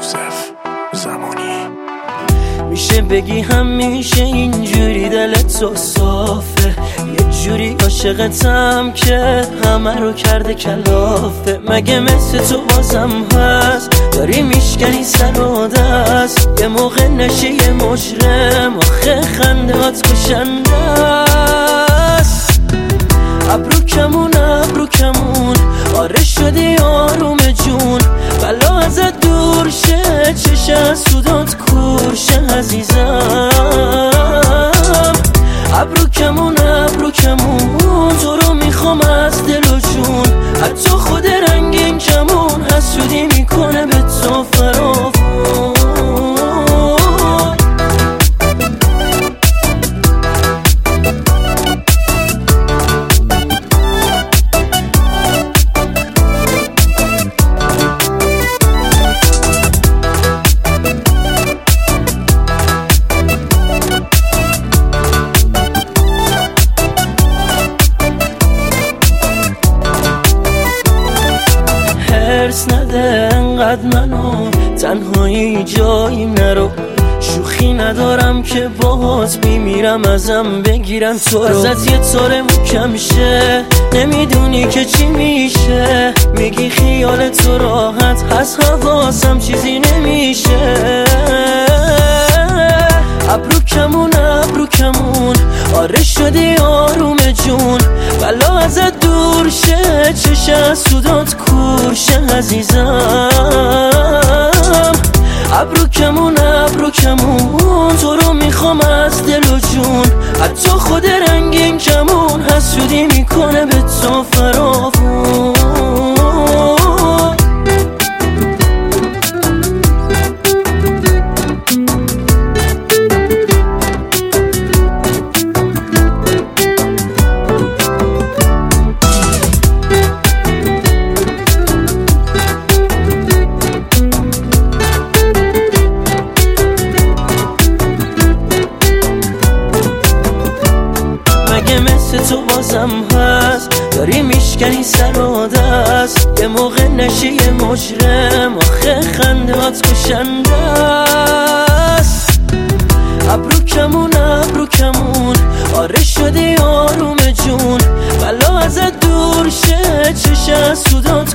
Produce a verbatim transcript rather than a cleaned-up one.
یوسف زمانی. میشه بگی همیشه اینجوری دلت تو صافه، یه جوری عاشقتم که همه رو کرده کلافه. مگه مثل تو بازم هست داری میشکنی سر و دست، یه موقع نشی یه مجرم آخه خندهات کشنده است. ابرو کمون ابرو کمون آره شدی آروم جون، بلا ازت دور شه چش از سودات کور شه عزیزم. ابرو کمون ابرو کمون تو رو میخوام از دل و جون، حتی خود رنگین کمون حسودی میکنه به تو فراوون. هرس نده انقدر منو تنهایی جایی نرو، شوخی ندارم که باهات بیمیرم ازم بگیرن تو رو. ازت یه طور محکم شه نمیدونی که چی میشه، میگی خیال تو راحت هست حواسم چیزی نمیشه. ابرو کمون ابرو کمون آره شدی آروم جون، بلا ازت دور شه چش از سودات کور شه عزیزم. ابرو کمون ابرو کمون تو رو میخوام از دل و جون، حتی خود رنگین کمون حسودی میکنه به تو فراوون. مگه مثل تو بازم هست داری میشکنی سر و دست، یه موقع نشی یه مجرم آخه خندهات کشنده است. ابرو کمون ابرو کمون آره شدی آروم جون، بلا ازت دور شه چش از سودات